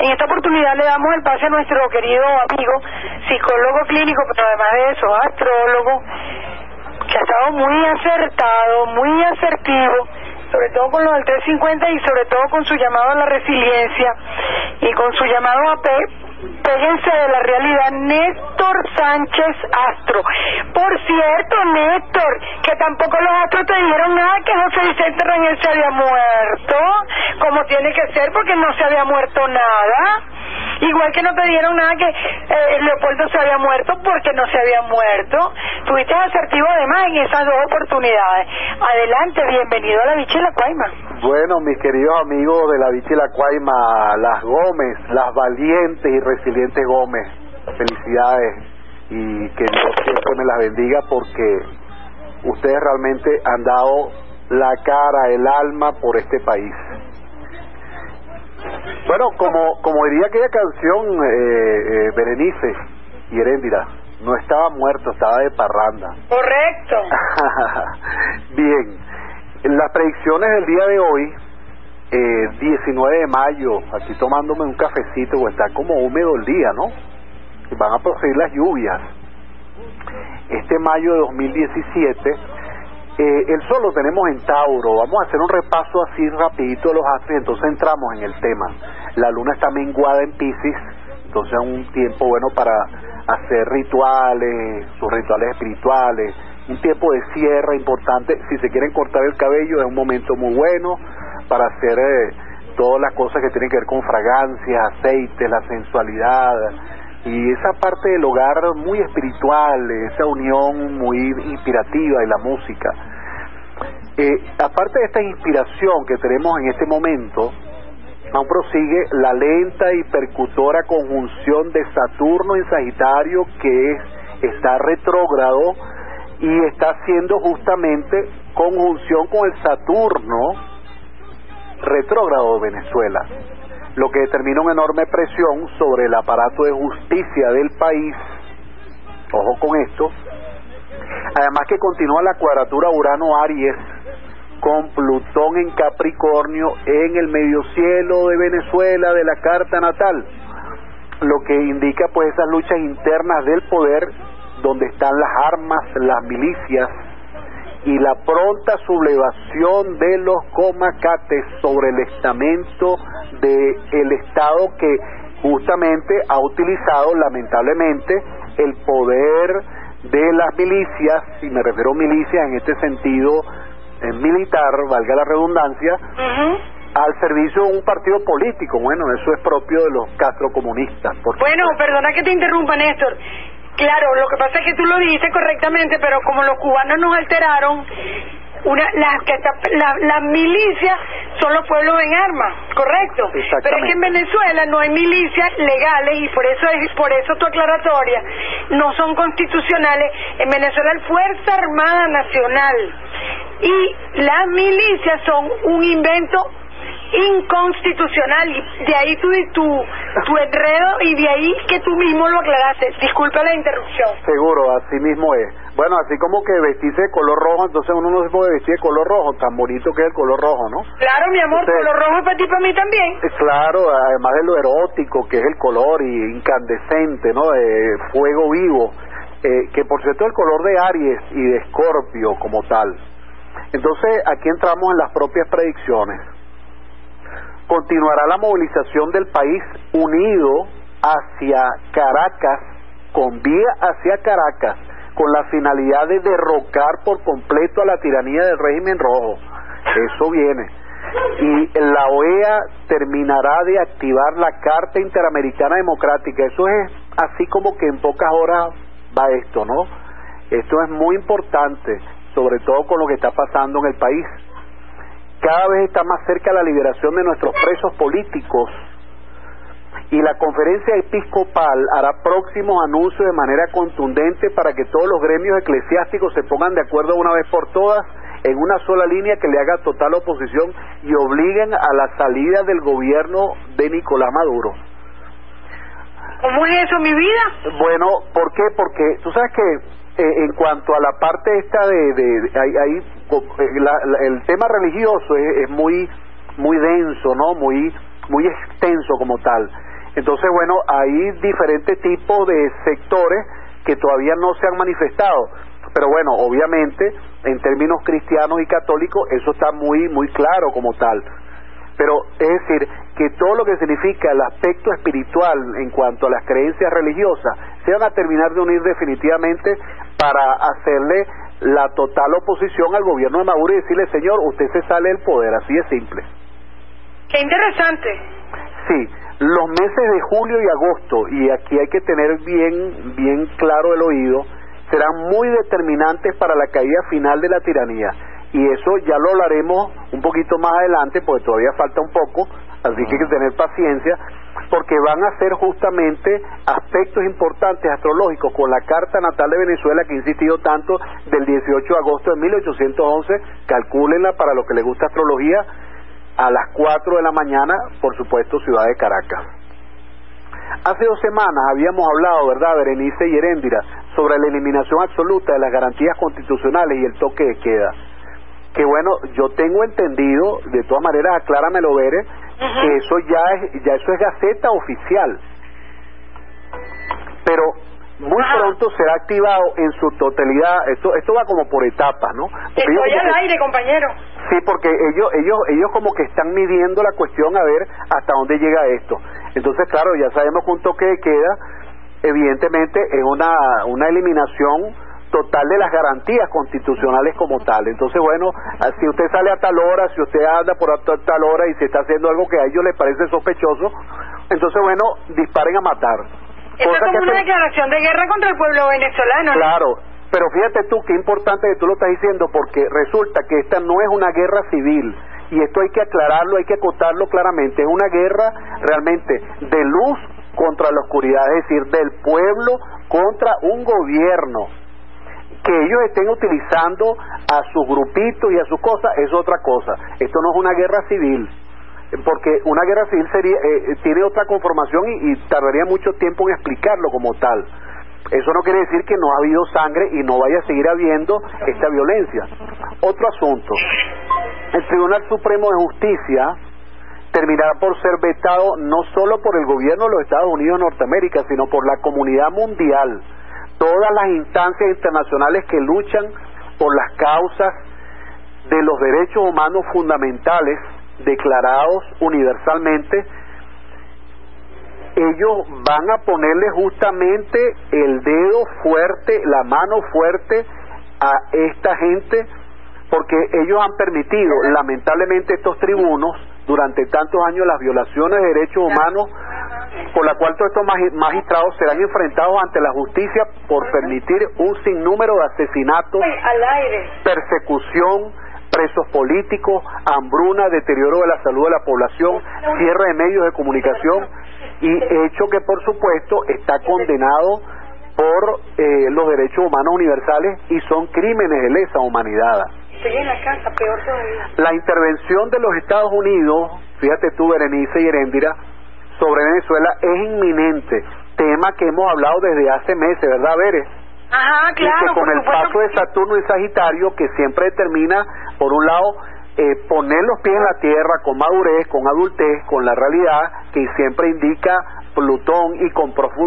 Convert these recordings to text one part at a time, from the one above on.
En esta oportunidad le damos el pase a nuestro querido amigo, psicólogo clínico, pero además de eso, astrólogo, que ha estado muy acertado, muy asertivo, sobre todo con lo del 350 y sobre todo con su llamado a la resiliencia y con su llamado a péguense de la realidad, Néstor Sánchez Astro. Por cierto, Néstor, que tampoco los astros te dijeron nada que José Vicente Rangel se había muerto, como tiene que ser, porque no se había muerto nada. Igual que no te dijeron nada que Leopoldo se había muerto, porque no se había muerto. Tuviste asertivo además en esas dos oportunidades. Adelante, bienvenido a La Bicha y la Cuaima. Bueno, mis queridos amigos de La Bicha y la Cuaima, las Gómez, las valientes y resilientes Gómez, felicidades y que Dios siempre me las bendiga, porque ustedes realmente han dado la cara, el alma por este país. Bueno, como diría aquella canción, Berenice y Heréndira, no estaba muerto, estaba de parranda. Correcto. Bien, las predicciones del día de hoy, 19 de mayo, aquí tomándome un cafecito, o está como húmedo el día, ¿no? Van a proseguir las lluvias. Este mayo de 2017, el sol lo tenemos en Tauro. Vamos a hacer un repaso así rapidito de los astros y entonces entramos en el tema. La luna está menguada en Piscis, entonces es un tiempo bueno para hacer rituales, sus rituales espirituales, un tiempo de cierre importante. Si se quieren cortar el cabello es un momento muy bueno para hacer todas las cosas que tienen que ver con fragancias, aceites, la sensualidad y esa parte del hogar muy espiritual, esa unión muy inspirativa de la música. Aparte de esta inspiración que tenemos en este momento, aún prosigue la lenta y percutora conjunción de Saturno en Sagitario, que está retrógrado y está haciendo justamente conjunción con el Saturno retrógrado de Venezuela, lo que determina una enorme presión sobre el aparato de justicia del país. Ojo con esto. Además que continúa la cuadratura Urano-Aries con Plutón en Capricornio en el medio cielo de Venezuela de la carta natal, lo que indica pues esas luchas internas del poder, donde están las armas, las milicias y la pronta sublevación de los comacates sobre el estamento del Estado, que justamente ha utilizado lamentablemente el poder de las milicias, y me refiero a milicias en este sentido militar, valga la redundancia, al servicio de un partido político. Bueno, eso es propio de los castrocomunistas. Bueno, perdona que te interrumpa, Néstor. Claro, lo que pasa es que tú lo dijiste correctamente, pero como los cubanos nos alteraron, las milicias son los pueblos en armas, correcto. Pero es que en Venezuela no hay milicias legales, y por eso tu aclaratoria, no son constitucionales. En Venezuela hay Fuerza Armada Nacional y las milicias son un invento inconstitucional, y de ahí tu enredo, y de ahí que tú mismo lo aclaraste. Disculpa la interrupción. Seguro, así mismo es. Bueno, así como que vestirse de color rojo, entonces uno no se puede vestir de color rojo, tan bonito que es el color rojo, ¿no? Claro, mi amor, entonces, color rojo es para ti, para mí también. Claro, además de lo erótico que es el color y incandescente, ¿no? Fuego vivo, que por cierto es el color de Aries y de Escorpio como tal. Entonces aquí entramos en las propias predicciones. Continuará la movilización del país unido hacia Caracas, con vía hacia Caracas, con la finalidad de derrocar por completo a la tiranía del régimen rojo. Eso viene. Y la OEA terminará de activar la Carta Interamericana Democrática. Eso es así como que en pocas horas va esto, ¿no? Esto es muy importante, sobre todo con lo que está pasando en el país. Cada vez está más cerca la liberación de nuestros presos políticos, y la conferencia episcopal hará próximos anuncios de manera contundente para que todos los gremios eclesiásticos se pongan de acuerdo una vez por todas en una sola línea que le haga total oposición y obliguen a la salida del gobierno de Nicolás Maduro. ¿Cómo es eso, mi vida? Bueno, ¿por qué? Porque tú sabes que en cuanto a la parte esta el tema religioso es muy denso, ¿no? Muy extenso como tal. Entonces, bueno, hay diferentes tipos de sectores que todavía no se han manifestado, pero bueno, obviamente, en términos cristianos y católicos, eso está muy claro como tal. Pero es decir, que todo lo que significa el aspecto espiritual en cuanto a las creencias religiosas se van a terminar de unir definitivamente para hacerle la total oposición al gobierno de Maduro y decirle, señor, usted se sale del poder, así de simple. Qué interesante. Sí, los meses de julio y agosto, y aquí hay que tener bien claro el oído, serán muy determinantes para la caída final de la tiranía. Y eso ya lo hablaremos un poquito más adelante, porque todavía falta un poco, así que hay que tener paciencia, porque van a ser justamente aspectos importantes astrológicos con la carta natal de Venezuela que he insistido tanto, del 18 de agosto de 1811, calcúlenla para los que les gusta astrología, a las 4 de la mañana, por supuesto, ciudad de Caracas. Hace 2 semanas habíamos hablado, ¿verdad, Berenice y Heréndira, sobre la eliminación absoluta de las garantías constitucionales y el toque de queda. Que bueno, yo tengo entendido, de todas maneras, acláramelo, Bere, que eso ya es gaceta oficial. Pero muy pronto será activado en su totalidad. Esto va como por etapas, ¿no? Estoy al aire, compañero. Sí, porque ellos como que están midiendo la cuestión a ver hasta dónde llega esto. Entonces, claro, ya sabemos que un toque de queda, evidentemente, es una eliminación total de las garantías constitucionales como tal. Entonces, bueno, si usted sale a tal hora, si usted anda por tal hora y se está haciendo algo que a ellos les parece sospechoso, entonces, bueno, disparen a matar. Eso es como una declaración de guerra contra el pueblo venezolano, ¿no? Claro, pero fíjate tú, qué importante que tú lo estás diciendo, porque resulta que esta no es una guerra civil, y esto hay que aclararlo, hay que acotarlo claramente, es una guerra realmente de luz contra la oscuridad, es decir, del pueblo contra un gobierno. Que ellos estén utilizando a sus grupitos y a sus cosas es otra cosa. Esto no es una guerra civil, porque una guerra civil tiene otra conformación y tardaría mucho tiempo en explicarlo como tal. Eso no quiere decir que no ha habido sangre y no vaya a seguir habiendo esta violencia. Otro asunto, el Tribunal Supremo de Justicia terminará por ser vetado no solo por el gobierno de los Estados Unidos de Norteamérica, sino por la comunidad mundial. Todas las instancias internacionales que luchan por las causas de los derechos humanos fundamentales declarados universalmente, ellos van a ponerle justamente el dedo fuerte, la mano fuerte a esta gente, porque ellos han permitido, lamentablemente, estos tribunos durante tantos años las violaciones de derechos humanos, por la cual todos estos magistrados serán enfrentados ante la justicia por permitir un sinnúmero de asesinatos, persecución, presos políticos, hambruna, deterioro de la salud de la población, cierre de medios de comunicación, y hecho que por supuesto está condenado por los derechos humanos universales y son crímenes de lesa humanidad. Estoy en la casa, peor todavía. La intervención de los Estados Unidos, fíjate tú, Berenice y Heréndira, sobre Venezuela es inminente, tema que hemos hablado desde hace meses, ¿verdad, Bere? Ajá, claro. Y que con el paso de Saturno en Sagitario, que siempre determina, por un lado, poner los pies en la tierra con madurez, con adultez, con la realidad, que siempre indica Plutón y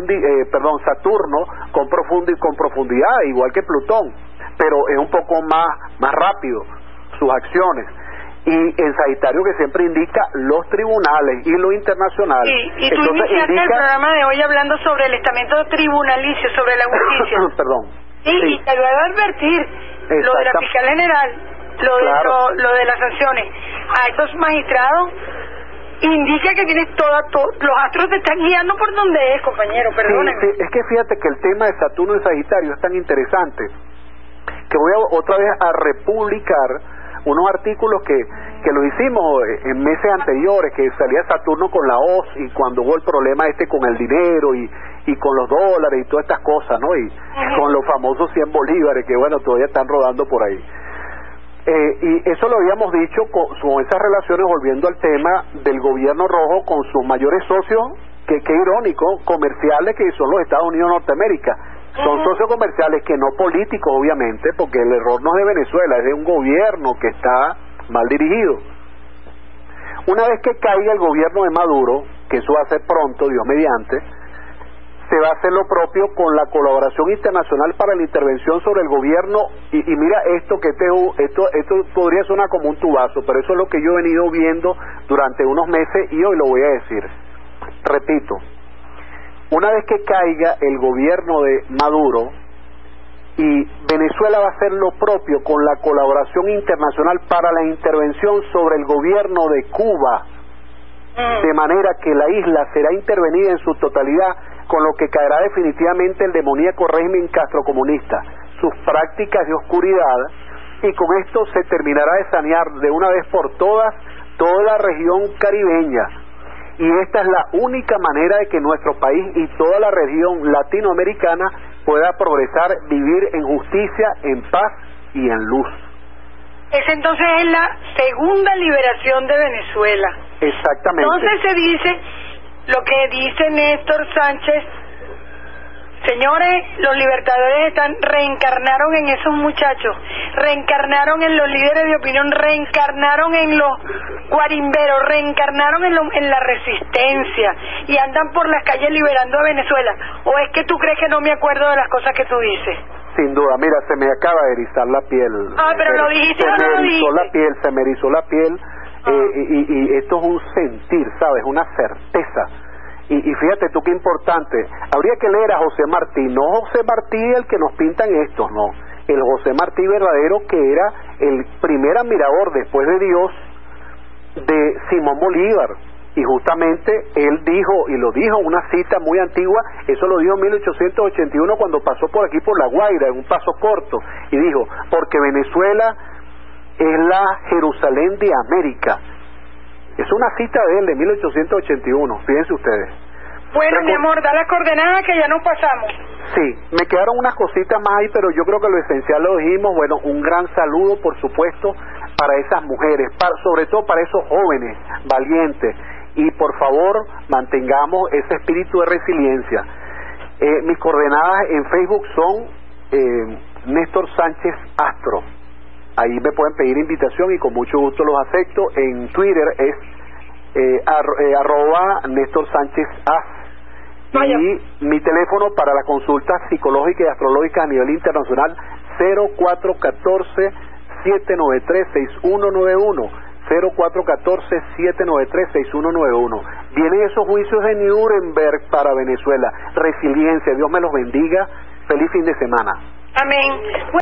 Saturno con profundidad, igual que Plutón, pero es un poco más rápido sus acciones. Y en Sagitario, que siempre indica los tribunales y lo internacional. Y tú iniciaste el programa de hoy hablando sobre el estamento tribunalicio, sobre la justicia. Perdón. Sí, y te voy a advertir lo de la fiscal general, lo de las sanciones a estos magistrados, indica que tienes los astros te están guiando por donde es, compañero, perdóneme. Sí, es que fíjate que el tema de Saturno en Sagitario es tan interesante que voy otra vez a republicar unos artículos que lo hicimos en meses anteriores, que salía Saturno con la hoz, y cuando hubo el problema con el dinero y con los dólares y todas estas cosas, ¿no? Y con los famosos 100 bolívares que bueno, todavía están rodando por ahí. Y eso lo habíamos dicho con esas relaciones, volviendo al tema del gobierno rojo con sus mayores socios, que irónico, comerciales, que son los Estados Unidos de Norteamérica. Son socios comerciales, que no políticos, obviamente, porque el error no es de Venezuela, es de un gobierno que está mal dirigido. Una vez que caiga el gobierno de Maduro, que eso va a ser pronto, Dios mediante, se va a hacer lo propio con la colaboración internacional para la intervención sobre el gobierno. Y mira esto, que esto podría sonar como un tubazo, pero eso es lo que yo he venido viendo durante unos meses y hoy lo voy a decir. Repito, una vez que caiga el gobierno de Maduro y Venezuela va a hacer lo propio con la colaboración internacional para la intervención sobre el gobierno de Cuba, de manera que la isla será intervenida en su totalidad, con lo que caerá definitivamente el demoníaco régimen castrocomunista, sus prácticas de oscuridad, y con esto se terminará de sanear de una vez por todas toda la región caribeña. Y esta es la única manera de que nuestro país y toda la región latinoamericana pueda progresar, vivir en justicia, en paz y en luz. Esa entonces es la segunda liberación de Venezuela. Exactamente. Entonces se dice lo que dice Néstor Sánchez: señores, los libertadores reencarnaron en esos muchachos, reencarnaron en los líderes de opinión, reencarnaron en los guarimberos, reencarnaron en la resistencia, y andan por las calles liberando a Venezuela. ¿O es que tú crees que no me acuerdo de las cosas que tú dices? Sin duda, mira, se me acaba de erizar la piel. Pero lo dijiste o no lo dijiste. Se me erizó la piel. Y esto es un sentir, ¿sabes? Una certeza. Y fíjate tú qué importante. Habría que leer a José Martí, no José Martí el que nos pintan estos, no. El José Martí verdadero, que era el primer admirador después de Dios de Simón Bolívar. Y justamente él dijo, y lo dijo en una cita muy antigua, eso lo dijo en 1881 cuando pasó por aquí por La Guaira, en un paso corto, y dijo: porque Venezuela es la Jerusalén de América. Es una cita de él de 1881, fíjense ustedes. Bueno, mi amor, da las coordenadas que ya nos pasamos. Sí, me quedaron unas cositas más ahí, pero yo creo que lo esencial lo dijimos. Bueno, un gran saludo, por supuesto, para esas mujeres, sobre todo para esos jóvenes valientes, y por favor, mantengamos ese espíritu de resiliencia. Mis coordenadas en Facebook son Néstor Sánchez Astro. Ahí me pueden pedir invitación y con mucho gusto los acepto. En Twitter es @ Néstor Sánchez As. Y mi teléfono para la consulta psicológica y astrológica a nivel internacional, 0414-793-6191. 0414-793-6191. Vienen esos juicios de Nuremberg para Venezuela. Resiliencia, Dios me los bendiga. Feliz fin de semana. Amén.